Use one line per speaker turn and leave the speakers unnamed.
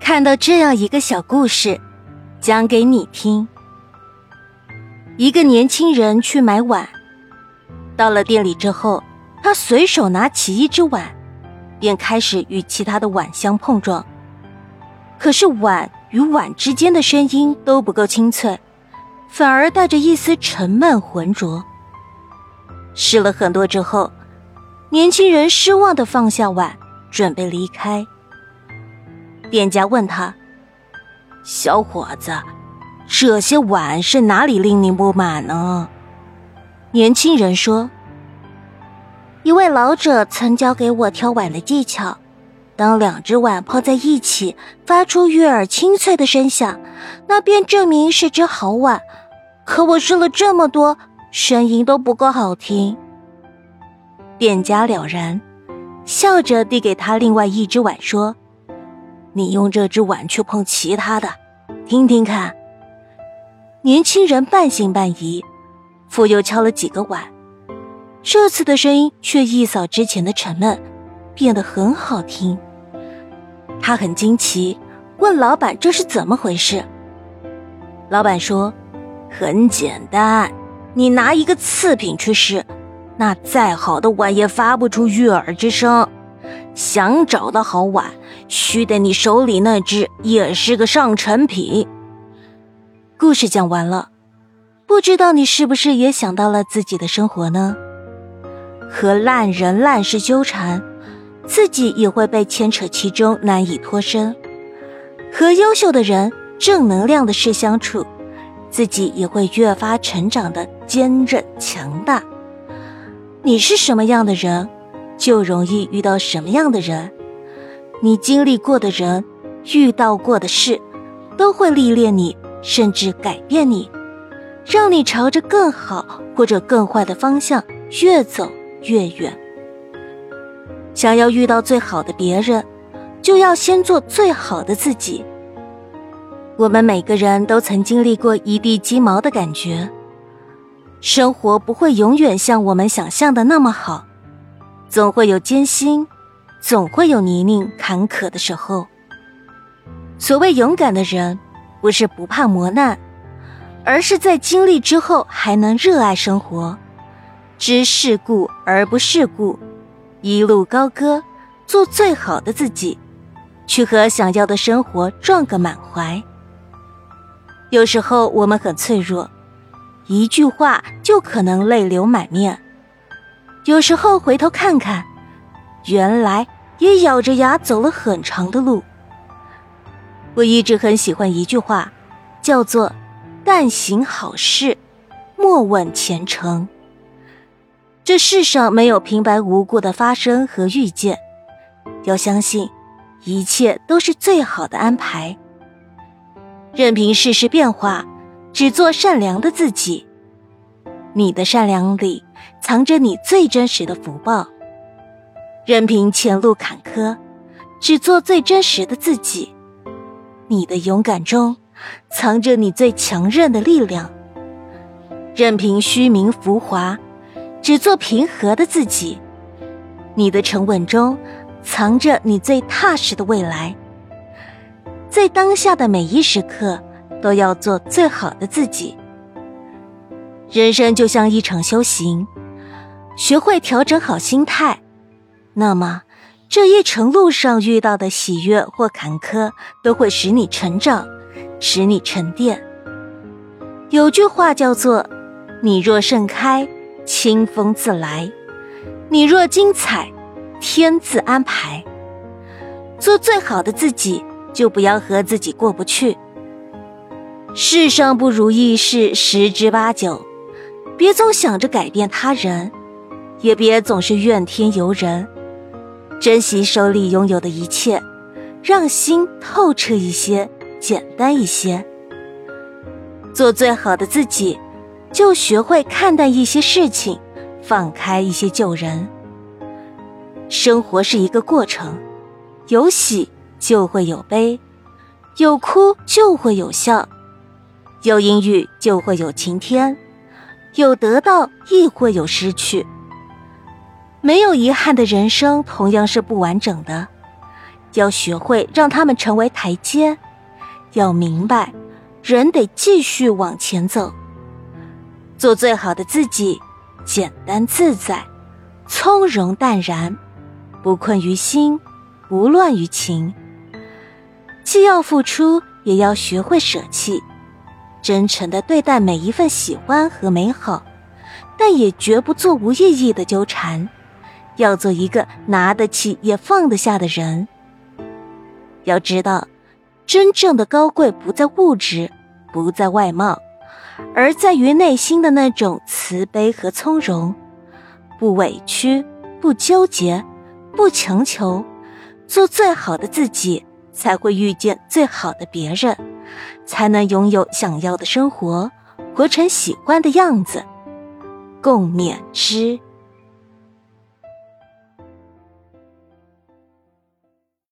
看到这样一个小故事，讲给你听。一个年轻人去买碗，到了店里之后，他随手拿起一只碗，便开始与其他的碗相碰撞。可是碗与碗之间的声音都不够清脆，反而带着一丝沉闷浑浊。试了很多之后，年轻人失望地放下碗，准备离开。店家问他：小伙子，这些碗是哪里令你不满呢？年轻人说：一位老者曾教给我挑碗的技巧，当两只碗泡在一起发出悦耳清脆的声响，那便证明是只好碗。可我试了这么多，声音都不够好听。店家了然，笑着递给他另外一只碗说：你用这只碗去碰其他的，听听看。年轻人半信半疑，复又敲了几个碗，这次的声音却一扫之前的沉闷，变得很好听。他很惊奇，问老板这是怎么回事。老板说：很简单，你拿一个次品去试，那再好的碗也发不出悦耳之声。想找到好碗，须得你手里那只也是个上乘品。故事讲完了，不知道你是不是也想到了自己的生活呢？和烂人烂事纠缠，自己也会被牵扯其中，难以脱身。和优秀的人、正能量的事相处，自己也会越发成长的坚韧强大。你是什么样的人，就容易遇到什么样的人。你经历过的人，遇到过的事，都会历练你，甚至改变你，让你朝着更好或者更坏的方向越走越远。想要遇到最好的别人，就要先做最好的自己。我们每个人都曾经历过一地鸡毛的感觉，生活不会永远像我们想象的那么好，总会有艰辛，总会有泥泞坎坷的时候。所谓勇敢的人，不是不怕磨难，而是在经历之后还能热爱生活，知世故而不世故，一路高歌，做最好的自己，去和想要的生活撞个满怀。有时候我们很脆弱，一句话就可能泪流满面。有时候回头看看，原来也咬着牙走了很长的路。我一直很喜欢一句话，叫做但行好事，莫问前程。这世上没有平白无故的发生和遇见，要相信一切都是最好的安排。任凭世事变化，只做善良的自己。你的善良里藏着你最真实的福报。任凭前路坎坷，只做最真实的自己。你的勇敢中藏着你最强韧的力量。任凭虚名浮华，只做平和的自己。你的沉稳中藏着你最踏实的未来。在当下的每一时刻，都要做最好的自己。人生就像一场修行，学会调整好心态，那么这一程路上遇到的喜悦或坎坷，都会使你成长，使你沉淀。有句话叫做：你若盛开，清风自来；你若精彩，天自安排。做最好的自己，就不要和自己过不去。世上不如意事十之八九，别总想着改变他人，也别总是怨天尤人。珍惜手里拥有的一切，让心透彻一些，简单一些。做最好的自己，就学会看淡一些事情，放开一些旧人。生活是一个过程，有喜就会有悲，有哭就会有笑，有阴雨就会有晴天，有得到亦会有失去。没有遗憾的人生同样是不完整的， 要学会让他们成为台阶，要明白人得继续往前走，做最好的自己，简单自在，从容淡然，不困于心，不乱于情。既要付出，也要学会舍弃，真诚地对待每一份喜欢和美好，但也绝不做无意义的纠缠，要做一个拿得起也放得下的人。要知道，真正的高贵不在物质，不在外貌，而在于内心的那种慈悲和从容，不委屈，不纠结，不强求，做最好的自己，才会遇见最好的别人，才能拥有想要的生活，活成喜欢的样子。共勉之。